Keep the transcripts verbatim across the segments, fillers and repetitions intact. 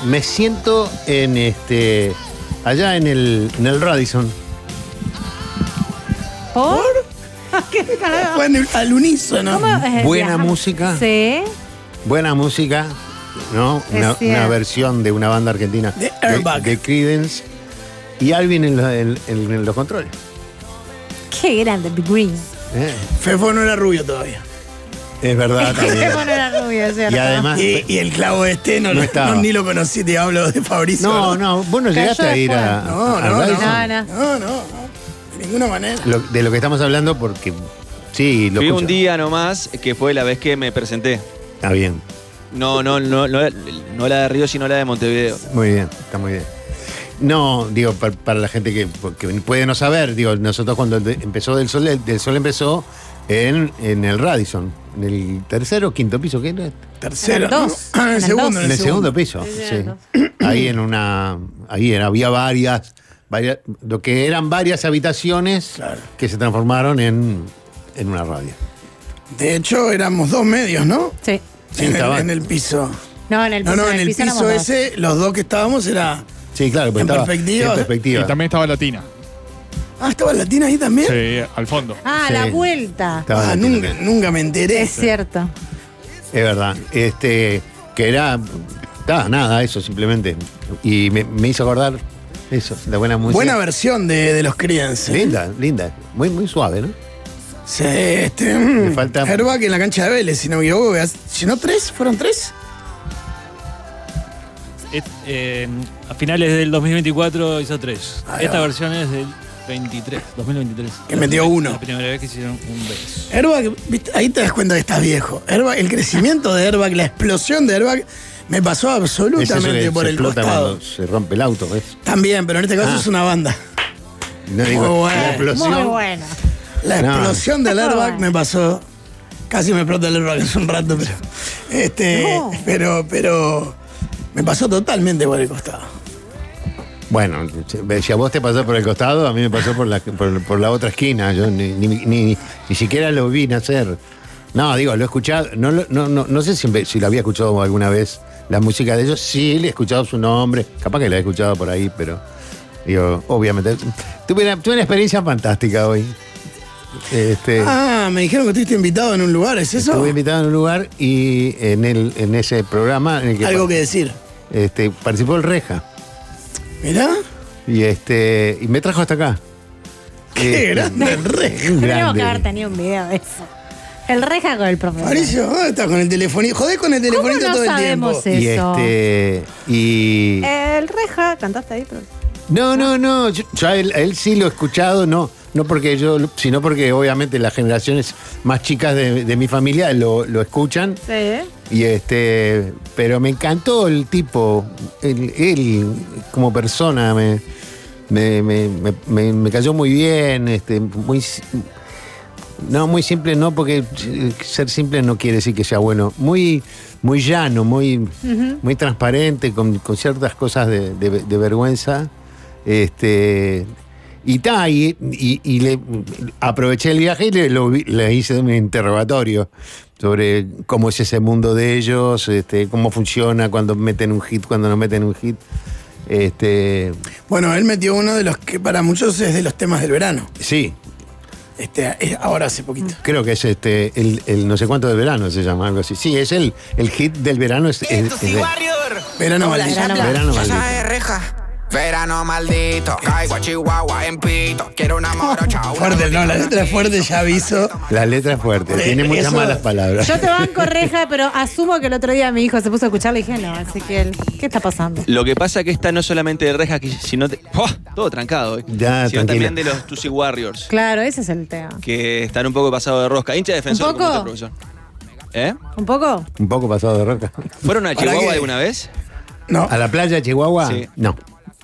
me siento en este allá en el, en el Radisson. ¿Por? ¿Qué carajo? Bueno, al unísono. ¿Cómo, eh, Buena viajamos? música. Sí. Buena música, ¿no? Es Una, cierto. una versión de una banda argentina De Airbag. de Creedence. Y Alvin en, lo- en- en- en los controles. Qué grande, Big Green. ¿eh? Fefo no era rubio todavía. Es verdad Qué también. bueno era rubio, es cierto. Y además. Y, y el clavo este no, No lo- estaba. no, ni lo conocí, te hablo de Fabricio. No, ¿verdad? no, vos no Cayó llegaste a ir a, después. No, a no, no. Radisson. No, no. No, no, no. De ninguna manera. Lo- de lo que estamos hablando porque. Sí, lo Fui escucho. un día nomás, que fue la vez que me presenté. Está bien. No, no, no, no, no la de Río, sino la de Montevideo. Muy bien, está muy bien. No, digo, para, para la gente que, que puede no saber, digo, nosotros cuando de- empezó Del Sol, el Del Sol empezó en, en el Radisson, en el tercero o quinto piso, ¿qué era? Tercero. En el ¿no? dos. Ah, en En el el segundo. dos. En el segundo piso, Sí, sí. en el Ahí en una, ahí era, había varias, varias, lo que eran varias habitaciones Claro. que se transformaron en, en una radio. De hecho, éramos dos medios, ¿no? Sí. Sí, en, el, estaba- en el piso. No, en el No, piso, no, en el piso, éramos dos. ese, los dos que estábamos era. Sí, claro, pues En estaba perspectiva. en Y perspectiva. también estaba Latina. Ah, ¿estaba Latina ahí también? Sí, al fondo. Ah, Sí. la vuelta. Estaba Ah, Latina nunca, también. nunca me enteré. Es cierto. Es verdad. Este, que era, nada, nada, eso simplemente. Y me, me hizo acordar eso, la buena música. Buena versión de, de los Creedence. ¿eh? Linda, linda. Muy, muy suave, ¿no? Sí, este. Me mm, falta- Airbag en la cancha de Vélez, si no me equivoco. Si no, tres, ¿fueron tres? Et- eh, a finales del dos mil veinticuatro hizo tres. Ahí Esta va. versión es del veintitrés, dos mil veintitrés. Que metió uno. La primera vez que hicieron un beso. Airbag, ¿viste? Ahí te das cuenta que estás viejo. Airbag, el crecimiento de Airbag, la explosión de Airbag, me pasó Es eso absolutamente que por se el explota costado. cuando se rompe el auto, ¿ves? También, pero en este caso Ah. es una banda. No digo, Muy bueno. la explosión. Muy bueno. La No. explosión del Muy airbag bueno. me pasó. Casi me explota el airbag hace un rato, pero. Este. No. Pero, pero. Me pasó totalmente por el costado. Bueno, si a vos te pasó por el costado, a mí me pasó por la, por, por la otra esquina. Yo ni, ni, ni- ni siquiera lo vi nacer. No, digo, lo he escuchado. No, lo- no, no, no sé si, si lo había escuchado alguna vez, la música de ellos. Sí, le he escuchado su nombre. Capaz que la he escuchado por ahí, pero. Digo, obviamente. Tuve una, tuve una experiencia fantástica hoy. Este, Ah, me dijeron que estuviste invitado en un lugar, ¿es eso? Estuve invitado en un lugar y en, el, en ese programa en el que, Algo que decir. este, participó el Reja. Mirá. Y este y me trajo hasta acá. Qué Este, grande el Reja. un Tenemos grande. que haber tenido un video de eso. El reja con el profesor. Mauricio, ¿dónde estás con el telefonito? Jodés con el ¿Cómo telefonito no todo el sabemos tiempo. Y eso? este y El reja, cantaste ahí, pero. no, no, no, yo, yo a él, a él sí lo he escuchado, no, no porque yo, sino porque obviamente las generaciones más chicas de, de mi familia lo, lo escuchan. Sí. Y este, pero me encantó el tipo, él, él como persona me, me, me, me- me- me cayó muy bien, este, muy si- no, muy simple no, porque ser simple no quiere decir que sea bueno, muy, muy llano, muy, muy transparente, con, con ciertas cosas de, de- de vergüenza. Este, y ta, y, y- y le aproveché el viaje y le, lo vi- le hice un interrogatorio sobre cómo es ese mundo de ellos, este, cómo funciona cuando meten un hit, cuando no meten un hit. Este, Bueno, él metió uno de los que para muchos es de los temas del verano. sí, Este, es ahora hace poquito. creo que es este el, el no sé cuánto del verano se llama, algo así. Sí, es el, el hit del verano. Es, es- es de- Verano maldito. Verano verano maldito. reja. Verano maldito, caigo a Chihuahua en pito. Quiero una morocha. Fuerte, no, la letra es fuerte, ya aviso. La letra es fuerte, Eh, tiene muchas eso- malas palabras. Yo te banco reja, pero asumo que el otro día mi hijo se puso a escucharla y dije, no, Ezequiel, ¿qué está pasando? Lo que pasa que esta no solamente de Rejas, sino de, ¡oh! Todo trancado hoy. Ya, sino tranquila. también de los Tusi Warriors, Claro, ese es el tema. que están un poco pasados de rosca. Hincha defensor, ¿Un como poco? nuestro profesor. ¿Eh? ¿Un poco? Un poco pasado de roca. ¿Fueron a ¿Para Chihuahua qué? alguna vez? No. ¿A la playa de Chihuahua? Sí. No.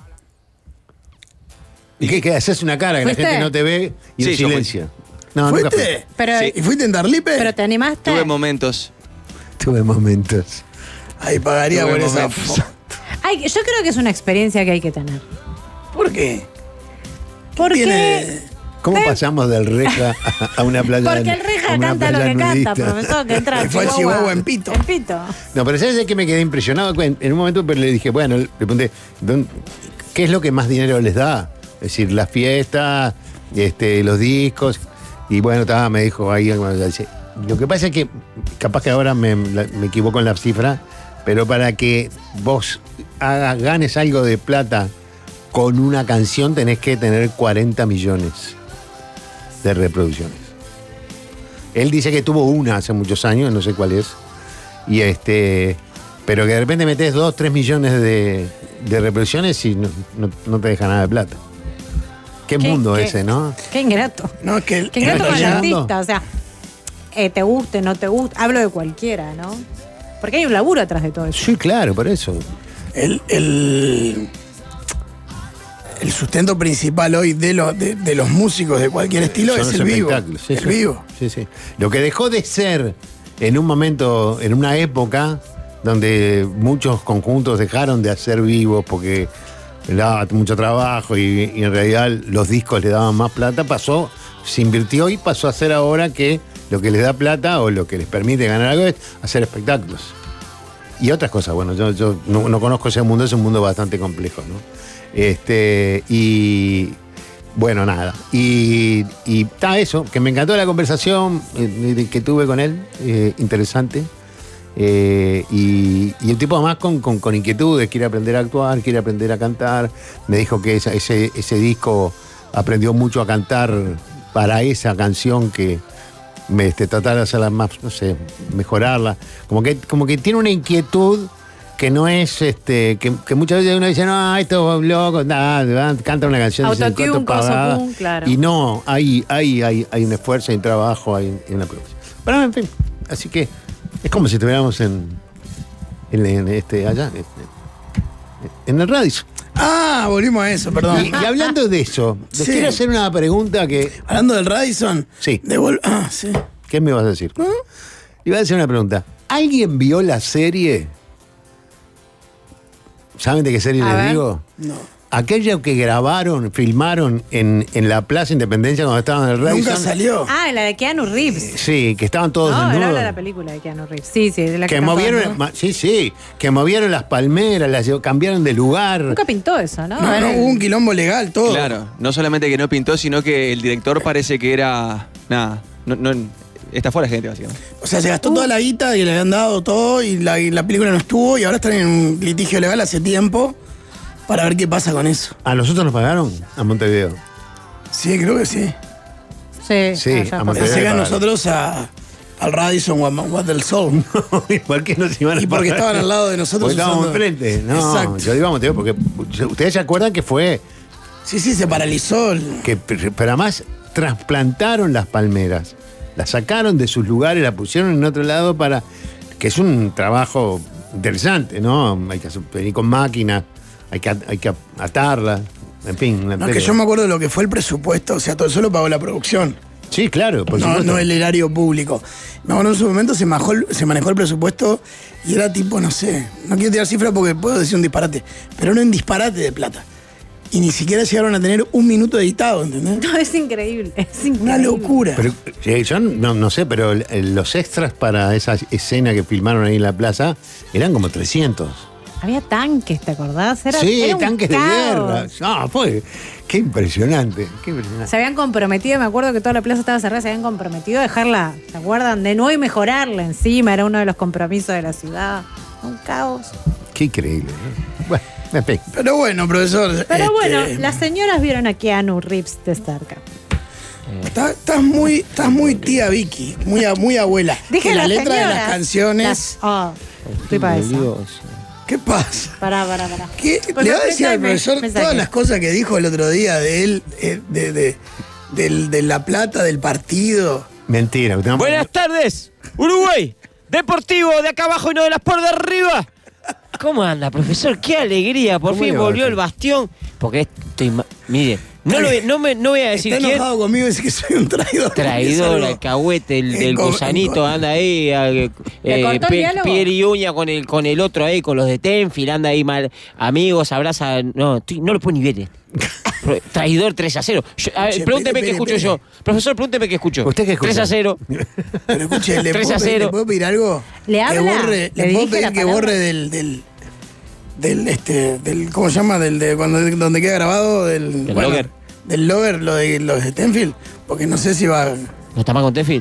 ¿Y qué, qué? Haces una cara que la ¿Fuiste? gente no te ve y Sí, en yo fui. silencio. No, nunca fui. ¿Fuiste? Pero, Sí. ¿Y fuiste en Darlipe? ¿Pero te animaste? Tuve momentos. Tuve momentos. Ahí pagaría Tuve por esa momentos. foto. Ay, yo creo que es una experiencia que hay que tener. ¿Por qué? Porque, Tiene- ¿Cómo ¿Eh? pasamos del Reja a, a una playa porque de... el reja ahora Como una canta lo playa que nudista. canta, profesor, que entra Que fue el Chihuahua en Pito. En Pito. No, pero ¿sabes de qué me quedé impresionado? En en un momento pero le dije, bueno, le pregunté, ¿dónde- ¿qué es lo que más dinero les da? Es decir, las fiestas, este, los discos. Y bueno, estaba, me dijo ahí, bueno, dice, lo que pasa es que, capaz que ahora me, la- me equivoco en la cifra, pero para que vos hagas, ganes algo de plata con una canción tenés que tener cuarenta millones de reproducciones. Él dice que tuvo una hace muchos años, no sé cuál es. Y este, pero que de repente metes dos, tres millones de, de reproducciones y no, no- no te deja nada de plata. Qué, ¿Qué- mundo qué? ese, ¿no? Qué ingrato. No, es que. Qué ingrato en con el realidad- mundo. artista. O sea, eh, te guste, no te guste. Hablo de cualquiera, ¿no? Porque hay un laburo atrás de todo eso. Sí, claro, por eso. El, el, el sustento principal hoy de, lo- de, de los músicos de cualquier estilo Son es los el vivo. espectáculos, sí, el sí. vivo. Sí, sí. Lo que dejó de ser en un momento, en una época donde muchos conjuntos dejaron de hacer vivos porque le daba mucho trabajo y, y en realidad los discos le daban más plata, pasó, se invirtió y pasó a ser ahora que lo que les da plata o lo que les permite ganar algo es hacer espectáculos. Y otras cosas, bueno, yo, yo no, no conozco ese mundo, es un mundo bastante complejo, ¿no? Este, y bueno, nada. Y está eso, que me encantó la conversación eh, que tuve con él, eh, interesante. Eh, y, y el tipo además con, con, con inquietudes, quiere aprender a actuar, quiere aprender a cantar. Me dijo que esa- ese, ese disco aprendió mucho a cantar para esa canción que me este, tratar de hacerla más, no sé, mejorarla. Como que, como que tiene una inquietud que no es, este, que, que muchas veces uno dice, no, estos locos, nada, canta una canción, dicen, Autotune, "Cuánto coso, pavada". pum, claro. Y no, hay, hay, hay, hay un esfuerzo, hay un trabajo, hay, hay una producción. Pero en fin, así que es como si estuviéramos en, en, en este, allá, en, en el Radisson. Ah, volvimos a eso, perdón. Y, y hablando de eso, les Sí. quiero hacer una pregunta que, Hablando del Radisson. Sí. de vol- ah, sí. ¿qué me vas a decir? Iba a hacer una pregunta. ¿Alguien vio la serie? ¿Saben de qué serie A les ver. digo? No. Aquella que grabaron, filmaron en, en la Plaza Independencia cuando estaban en el Radisson. Nunca salió. Ah, la de Keanu Reeves. Sí, que estaban todos No, él desnudos. habla de la película de Keanu Reeves. Sí, sí, de la que, que está movieron, todo, ¿no? ma- sí, sí, que movieron las palmeras, las llev- cambiaron de lugar. Nunca pintó eso, ¿no? No, Era no, el- hubo un quilombo legal, todo. Claro, no solamente que no pintó, sino que el director parece que era. Nada, no, no, está fuera de gente, básicamente. O sea, se Uh. gastó toda la guita y le habían dado todo y la, y la película no estuvo y ahora están en un litigio legal hace tiempo para ver qué pasa con eso. ¿A nosotros nos pagaron? A Montevideo. Sí, creo que sí. Sí, Sí, allá a por- Montevideo. Pensé que a pagar. nosotros a, al Radisson o a What del Sol. ¿Por qué nos iban a Y porque pagar? estaban al lado de nosotros Porque estábamos usando- enfrente. No, Exacto. yo digo a Montevideo porque ustedes se acuerdan que fue Sí, sí, se paralizó. el- que, pero además trasplantaron las palmeras, las sacaron de sus lugares, las pusieron en otro lado para que es un trabajo interesante, ¿no? Hay que hacer- venir con máquina, hay que, hay que atarla, en fin. una No, es que peli- yo me acuerdo de lo que fue el presupuesto, o sea, todo eso lo pagó la producción. Sí, claro, por No, supuesto. no el erario público. Me acuerdo en su momento se manejó, el, se manejó el presupuesto y era tipo, no sé, no quiero tirar cifras porque puedo decir un disparate, pero era un disparate de plata. Y ni siquiera llegaron a tener un minuto editado, ¿entendés? No, es increíble. Es increíble. Una locura. Pero eh, yo no, no sé, pero el- el- los extras para esa escena que filmaron ahí en la plaza eran como trescientos. Había tanques, ¿te acordás? Era, sí, era un tanques de caos. guerra. No, fue. Qué impresionante, qué impresionante. Se habían comprometido, me acuerdo que toda la plaza estaba cerrada, se habían comprometido a dejarla, ¿se acuerdan? De nuevo y mejorarla encima, era uno de los compromisos de la ciudad. Un caos. Qué increíble. ¿no? Bueno, en fin. Pero bueno, profesor. Pero este, bueno, las señoras vieron a Keanu Reeves de Starcraft. está- Estás muy, estás muy tía Vicky, muy, a- muy abuela. Dije que la las letra de las señoras. canciones. Las- oh, estoy para eso. ¿Qué pasa? Pará, pará, pará. ¿Qué? Pues Le no, va a decir al me- profesor me todas saqué. las cosas que dijo el otro día de él, eh, de, de, del- de La Plata, del partido. Mentira. usted no- Buenas tardes, Uruguay. Deportivo de acá abajo y no de las por de arriba. ¿Cómo anda, profesor? Qué alegría. Por ¿Cómo fin le va, volvió doctor? el bastión. Porque estoy. ma- Mire, no, lo, no, me, no voy a decir Está quién. enojado conmigo y dice que soy un traidor. Traidor, Porque el cahuete, el en del co- en gusanito, co- anda ahí, eh, ¿Le eh, cortó el pe- diálogo? piel y uña con el, con el otro ahí, con los de Tenfield, anda ahí mal, amigos, abraza, no, estoy- no lo puedo ni ver. eh. Pro- Traidor tres a cero. Yo- a ver, Che, pregúnteme pere, qué escucho pere, yo. Profesor, pregúnteme qué escucho. ¿Usted qué escucha? tres a cero. Pero escuche, ¿le tres puedo, a pedir, cero. ¿le puedo pedir algo? ¿Le habla? Que borre, ¿Le ¿Le, puedo dirige pedir la que palabra? borre del, del, del, este, del, ¿cómo se llama? Del, de cuando, donde queda grabado, del, ¿Del logger? Del logger, lo de los de Stenfield, porque no sé si va, ¿No está más con Tefil?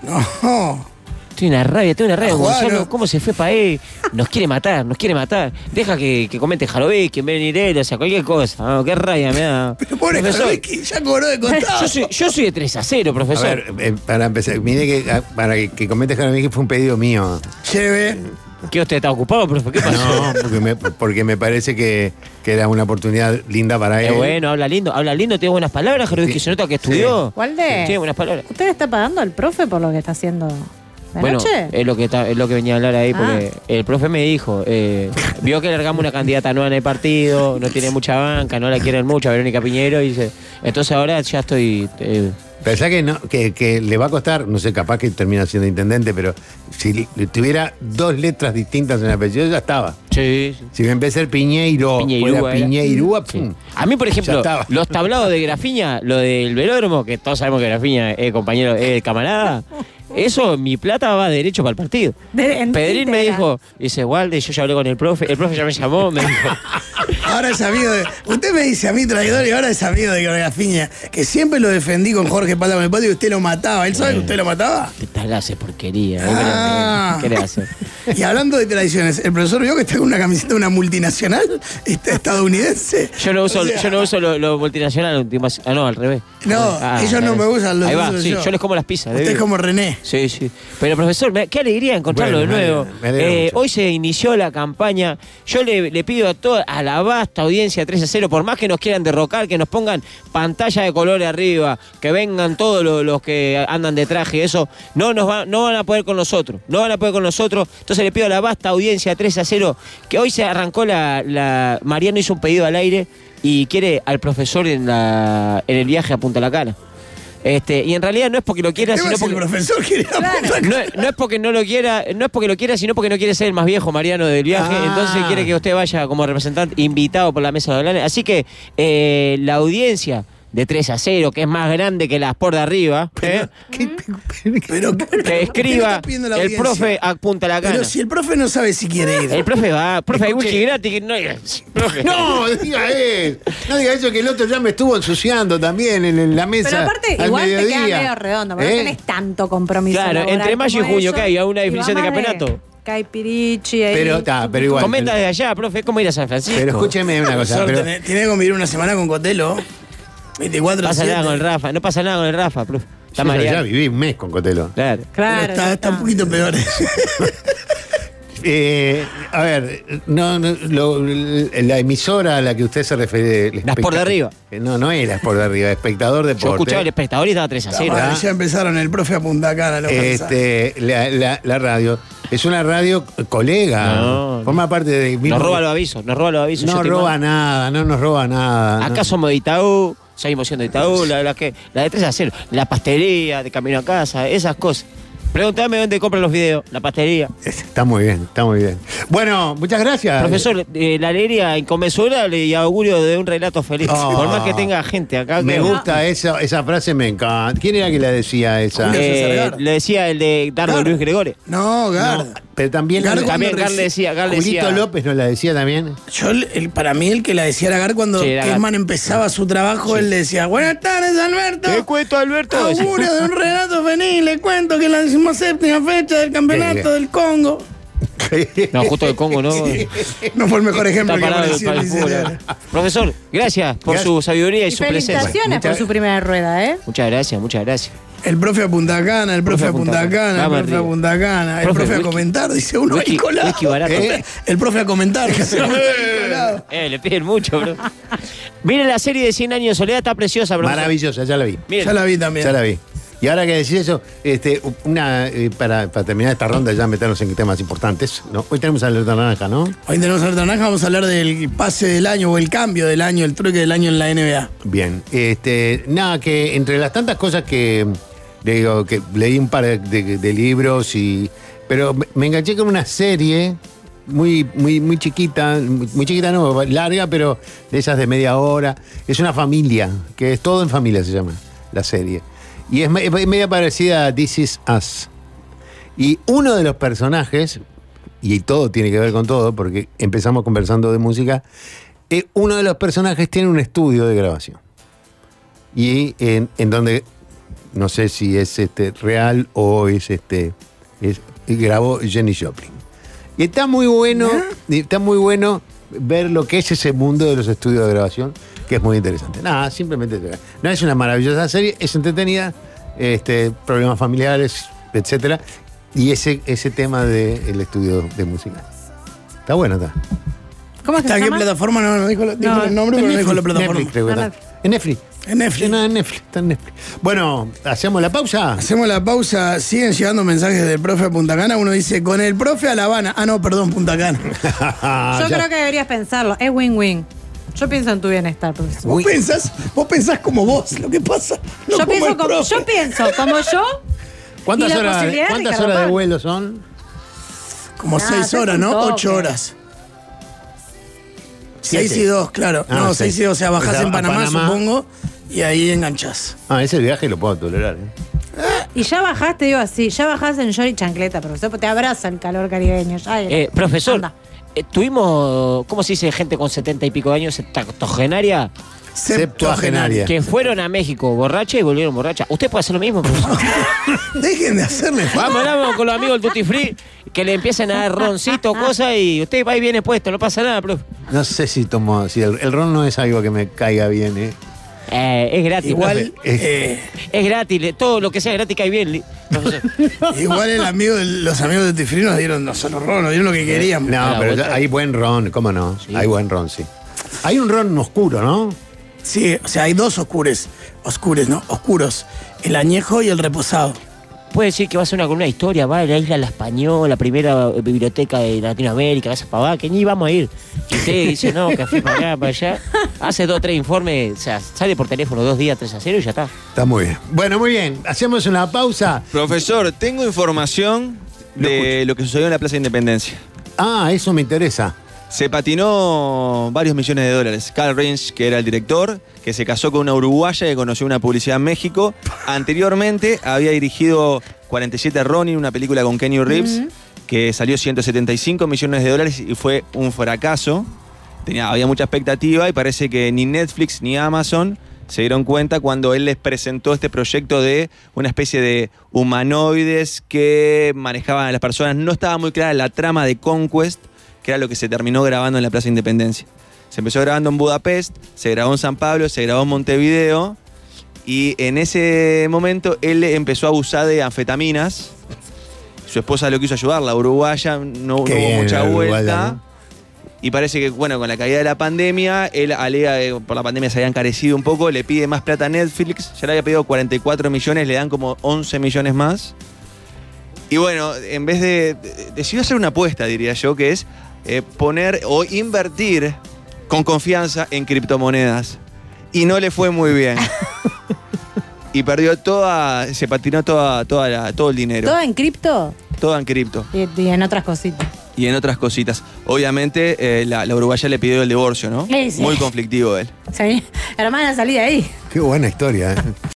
no, Estoy una rabia, estoy una rabia. Ah, Gonzalo, bueno. ¿cómo se fue para él? Nos quiere matar, nos quiere matar. Deja que, que comente Jarobe, que Benirel, o sea, cualquier cosa. Ah, qué rabia me da. pero pobre Profesor, que ya cobró de contado. yo soy, yo soy de tres a cero, A profesor. ver, eh, para empezar, mire que ah, para que, que comentes Jaime que fue un pedido mío. Lleve, ¿Qué usted está ocupado, profe? ¿Qué pasó? No, porque me, porque me parece que, que era una oportunidad linda para Qué él. bueno, habla lindo, habla lindo, tiene buenas palabras, Jarobe, Sí. que se nota que estudió. Walde, Tiene buenas palabras. ¿usted le está pagando al profe por lo que está haciendo de Bueno, noche? es lo que está, es lo que venía a hablar ahí, porque Ah. el profe me dijo, eh, vio que largamos una candidata nueva en el partido, no tiene mucha banca, no la quieren mucho, a Verónica Piñero, y dice, entonces ahora ya estoy... eh, Pensá que, no, que, que le va a costar, no sé, capaz que termina siendo intendente, pero si le- tuviera dos letras distintas en el apellido, ya estaba. sí, sí. Si me empecé a ser Piñeiro, Piñeirúa fuera era. Piñeirúa, Sí. pum. A mí, por Ya ejemplo, estaba. los tablados de Grafiña, lo del velódromo, que todos sabemos que Grafiña es compañero, es camarada, eso, mi plata va derecho para el partido. De- en Pedrín me íntegra. dijo, dice, Walde, yo ya hablé con el profe, el profe ya me llamó, me dijo, ahora es amigo de. Usted me dice a mí traidor y ahora es amigo de Grafiña, que siempre lo defendí con Jorge Palma en el patio y usted lo mataba. ¿Él sabe que usted lo mataba? te talás de porquería, ¿eh? Ah. ¿Qué le hace? Y hablando de tradiciones, el profesor vio que está con una camiseta de una multinacional este, estadounidense. Yo no uso, O sea, yo no uso lo, lo multinacional, últimas- ah, no, al revés. No, Ah, ellos no al me revés. usan, los Ahí va, uso sí, yo. yo les como las pizzas. de Usted es vivo. como René. Sí, sí. Pero profesor, me- qué alegría encontrarlo Bueno, de me nuevo. alegro, me alegro Eh, mucho. hoy se inició la campaña. Yo le, le pido a toda, a la vasta audiencia tres a cero, por más que nos quieran derrocar, que nos pongan pantalla de colores arriba, que vengan todos los, los que andan de traje, eso, no nos va, no van a poder con nosotros. No van a poder con nosotros. Entonces le pido a la vasta audiencia tres a cero, que hoy se arrancó la, la. Mariano hizo un pedido al aire y quiere al profesor en la en el viaje a Punta La Cana. Este, y en realidad no es porque lo quiera, ¿Qué va sino a decir, porque. el profesor quiere ir a Claro. Punta No, es- no es porque no lo quiera, no es porque lo quiera, sino porque no quiere ser el más viejo Mariano del viaje. Ah. Entonces quiere que usted vaya como representante invitado por la mesa de hablantes. Así que eh, la audiencia de tres a cero, que es más grande que las por de arriba, ¿eh? Pero, que escriba pidiendo la el audiencia? profe apunta la cana. Pero si el profe no sabe si quiere ir. El profe va, profe, hay Escuche. whisky gratis. Que no, profe. No, diga eso. No diga eso, que el otro ya me estuvo ensuciando también en, en la mesa. Pero aparte, al igual te mediodía. queda medio redondo, pero ¿Eh? no tenés tanto compromiso. Claro, laboral entre mayo y como junio, ellos, ¿qué hay? ¿Alguna y definición de va más campeonato? Caipirichi, ahí. Pero, ta, pero igual. Comenta desde allá, profe, ¿cómo ir a San Francisco? Pero escúcheme una cosa. Profesor, Pero, tiene, tiene que convivir una semana con Cotelo. veinticuatro No pasa nada siete. con el Rafa, no pasa nada con el Rafa, profe. Está yo ya Mariano. viví un mes con Cotelo. Claro. Claro. Pero está, está un poquito peor. Eh, a ver, no, no, lo- la emisora a la que usted se refiere. el Las por de especta- arriba. Eh, No, no es las por de arriba, espectador Yo deporte. escuchaba el espectador y estaba tres a cero. Ah, ya empezaron el profe a Punta Cana. Lo Este, la, la- la radio. Es una radio colega. No, Forma parte de. Nos roba los avisos, nos roba los avisos. yo No estoy roba mal. nada, no nos roba nada. Acá no. somos de Itaú, seguimos siendo de Itaú, la, la que, la de tres a cero. La pastelería, de camino a casa, esas cosas. Pregúntame dónde compran los videos, la pastelería. Está muy bien, está muy bien. Bueno, muchas gracias. Profesor, eh, la alegría inconmensurable y augurio de un relato feliz. Oh. Por más que tenga gente acá. Me que- gusta esa, esa frase, me encanta. ¿Quién era que la decía esa? Julio Eh, César Gar. le decía el de Dardo Gar. Luis Gregorio. No, Gar. No, pero también Gar la- cuando También Gar reci- le decía, Gar le Julito decía. López nos la decía también. Yo, el- para mí, el que la decía era Gar cuando Sí, era Gar. Kessman empezaba su trabajo, él le decía: Buenas tardes, Alberto. ¿Qué cuento, Alberto? Augurio de un relato feliz, le cuento que la decimoséptima fecha del campeonato del Congo. No, justo del Congo, ¿no? No fue el mejor ejemplo Está que parado apareció para en el mi fútbol. cerebro. Profesor, gracias por Gracias. su sabiduría y, Y su presencia. felicitaciones por Muchas- su primera rueda, ¿eh? Muchas gracias, muchas gracias. El profe a Punta Cana, el profe a Punta Cana, el Vamos profe a arriba. Punta Cana, el Profe, profe a whisky. comentar, dice uno Whisky- ahí colado. whisky barato. ¿Eh? El profe a comentar, dice uno ahí colado. Eh, le piden mucho, bro. Miren la serie de cien años de soledad, está preciosa, profesor. Maravillosa, ya la vi. Miren. Ya la vi también. Ya la vi. Y ahora que decís eso, este, una, eh, para, para terminar esta ronda, ya meternos en temas importantes. ¿no? Hoy tenemos alerta naranja, ¿no? Hoy tenemos alerta naranja, vamos a hablar del pase del año o el cambio del año, el truque del año en la N B A. Bien. Este, nada, que entre las tantas cosas que digo, que leí un par de, de- de libros y. Pero me, me enganché con una serie muy, muy, muy chiquita, muy, muy chiquita no, larga, pero de esas de media hora. Es una familia, que es todo en familia se llama la serie. Y es, me- es media parecida a This Is Us. Y uno de los personajes, y todo tiene que ver con todo, porque empezamos conversando de música, eh, uno de los personajes tiene un estudio de grabación. Y en, en donde, no sé si es este real o es este, es, grabó Jenny Joplin. Y está muy bueno, y está muy bueno ver lo que es ese mundo de los estudios de grabación, que es muy interesante. Nada, simplemente no es una maravillosa serie, es entretenida, este, problemas familiares, etcétera. Y ese, ese tema del estudio de música. Está bueno, está. ¿Cómo es que ¿Está se en qué llama? plataforma? No, no dijo, dijo No, el nombre, pero no dijo la plataforma. Netflix, creo que Ah, está. En Netflix. En Netflix. No, en Netflix, está en Netflix. Bueno, ¿hacemos la pausa? Hacemos la pausa, siguen llegando mensajes del profe a Punta Cana. Uno dice, con el profe a La Habana. Ah, no, perdón, Punta Cana. Yo creo que deberías pensarlo. Es win-win. Yo pienso en tu bienestar, profesor. Vos pensás, vos pensás como vos, lo que pasa. No yo, como pienso el como, profe. yo pienso como yo. ¿Cuántas Y la horas, posibilidad de ¿cuántas Ricardo horas de Pan. vuelo son? Como Ah, seis hace horas, un ¿no? toque. Ocho horas. Siete. Seis y dos, claro. Ah, no, seis. seis y dos, o sea, bajás O sea, en a Panamá, Panamá. supongo, y ahí enganchás. Ah, ese viaje lo puedo tolerar. ¿eh? Y ya bajaste, digo así, ya bajás en short y chancleta, profesor, porque te abraza el calor caribeño. Ya, Eh, profesor, anda. eh, tuvimos, ¿cómo se dice gente con setenta y pico de años, septuagenaria, Septuagenaria. que fueron a México borracha y volvieron borracha? ¿Usted puede hacer lo mismo, profesor? Dejen de hacerle Vamos, vamos con los amigos del Tutti Free, que le empiecen a dar roncito, cosas, y usted va y viene puesto, no pasa nada, profe. No sé si tomo. Si el, el ron no es algo que me caiga bien, ¿eh? Eh, es gratis, Igual, profe. eh, Es gratis, le- todo lo que sea gratis cae bien, li- profesor. igual el amigo de- los amigos de Tifri nos dieron no solo ron, nos dieron lo que queríamos. No, la pero vuelta. hay buen ron, ¿cómo no? Sí. Hay buen ron, sí. Hay un ron oscuro, ¿no? Sí, o sea, hay dos oscures. Oscures, ¿no? Oscuros. El añejo y el reposado. Puede decir que va a ser una columna de historia, va a la isla La Española, la primera biblioteca de Latinoamérica, esa pavada, que ni vamos a ir. Y usted dice, no, que fui para allá, para allá. Hace dos, tres informes, o sea, sale por teléfono dos días, tres a cero y ya está. Está muy bien. Bueno, muy bien. Hacemos una pausa. Profesor, tengo información de lo que sucedió en la Plaza Independencia. Ah, eso me interesa. Se patinó varios millones de dólares. Carl Rins, que era el director, que se casó con una uruguaya que conoció una publicidad en México. Anteriormente había dirigido cuarenta y siete Ronin, una película con Kenny Reeves, que salió ciento setenta y cinco millones de dólares y fue un fracaso. Tenía, había mucha expectativa y parece que ni Netflix ni Amazon se dieron cuenta cuando él les presentó este proyecto de una especie de humanoides que manejaban a las personas. No estaba muy clara la trama de Conquest, que era lo que se terminó grabando en la Plaza Independencia. Se empezó grabando en Budapest, se grabó en San Pablo, se grabó en Montevideo, y en ese momento él empezó a abusar de anfetaminas. Su esposa lo quiso ayudar, la uruguaya, no, no Qué hubo bien, mucha la vuelta. uruguaya, ¿no? Y parece que, bueno, con la caída de la pandemia, él alega que por la pandemia se había encarecido un poco, le pide más plata a Netflix, ya le había pedido cuarenta y cuatro millones, le dan como once millones más. Y bueno, en vez de, de- decidió hacer una apuesta, diría yo, que es eh, poner o invertir con confianza en criptomonedas. Y no le fue muy bien. Y perdió toda, se patinó toda, toda la- todo el dinero. ¿Todo en cripto? Todo en cripto. Y, y en otras cositas. Y en otras cositas. Obviamente, eh, la, la uruguaya le pidió el divorcio, ¿no? Sí, sí. Muy conflictivo él. Sí. Hermana, salí de ahí. Qué buena historia, ¿eh?